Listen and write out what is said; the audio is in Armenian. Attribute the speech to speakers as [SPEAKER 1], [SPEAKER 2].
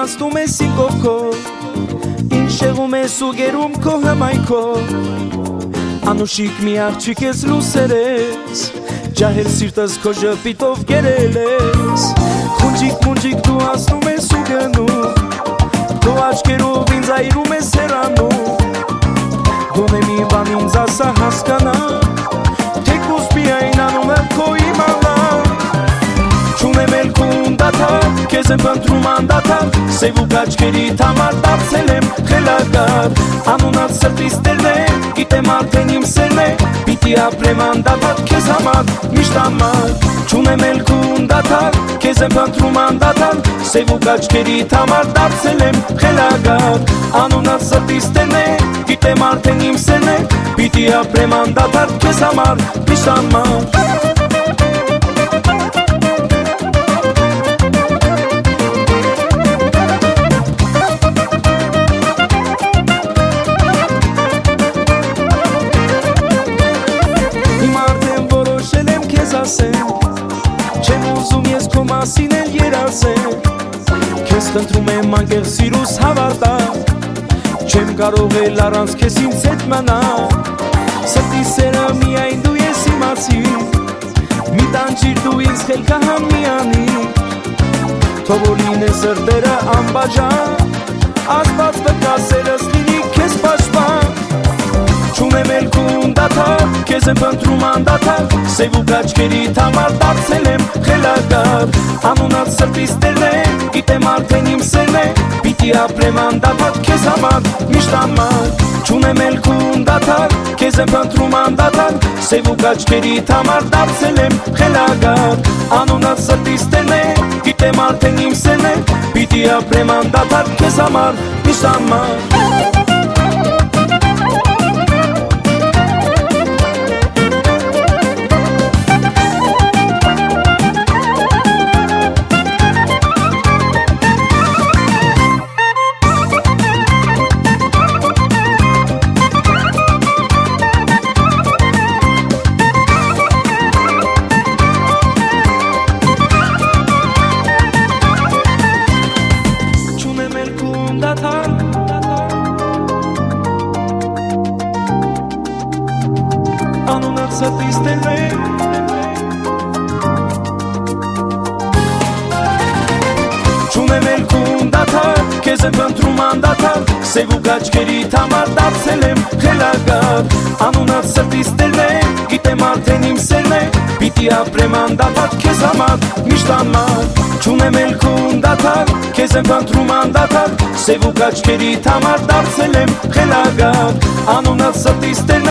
[SPEAKER 1] անցնում ես իմ կողքով, ինչ շեղում ես ու գերում քո հմայքով, անուշիկ մի աղջիկ ես լուսեր ես, ջահել սիրտս քո ժպիտով գերել ես, խունջիկ մունջիկ դու անցնում ես ու գնում, քո աչքերով ինձ այրում ես հեռանում, գոնե մի բան ինձ ասա հասկանամ, թեկուզ միայն անում եմ քո իմանալ, չունեմ էլ քուն դաթար, քեզ եմ փնտրում անդադար, սև ու աչքերիդ համար դարձել եմ խելագար, անունած սրտիս տերն է, գիտեմ արդեն իմ սերն է, պիտի ապրեմ անդադար, քեզ համար միշտ համար, չունեմ էլ քուն դաթար, քեզ եմ փնտրում անդադար, սև ու աչքերիդ համար դարձել եմ խելագար, անունած սրտիս տերն է, գիտեմ արդեն իմ սերն է, պիտի ապրեմ անդադար, քեզ համար միշտ համար Չեմ ուզում ես քո մասին էլ երազել, քեզ խնդրում եմ անկեղծ սիրուս հավատալ, չեմ կարող էլ առանց քեզ ինձ հետ մնալ, սրտի սերը միայն դու ես իմացի, մի տանջիր դու ինձ խելքահան միանի, թող որ լինեն սրտերը անբաժան, Աստված վկա սերս լինի քեզ պաշտպան, չունեմ էլ քուն դաթար, քեզ եմ փնտրում անդադար, սև ու աչքերիդ համար դարձել եմ խելագար, անունած սրտիս տերն է, գիտեմ արդեն իմ սերն է, պիտի ապրեմ անդադար, քեզ համար միշտ համար, չունեմ էլ քուն դաթար, քեզ եմ փնտրում անդադար, սև ու աչքերիդ համար դարձել եմ խելագար, անունած սրտիս տերն է, գիտեմ արդեն իմ սերն է, պիտի ապրեմ անդադար, քեզ համար միշտ համար Անունած սրտիս տերն է, չունեմ էլ քուն դաթար, քեզ եմ փնտրում անդադար, սև ու աչքերիդ համար դարձել եմ խելագար, անունած սրտիս տերն է, գիտեմ արդեն իմ սերն է, պիտի ապրեմ անդադար, քեզ համար միշտ համար, չունեմ էլ քուն դաթար, քեզ եմ փնտրում անդադար, սև ու աչքերիդ համար դարձել եմ խելագար, անունած սրտիս տերն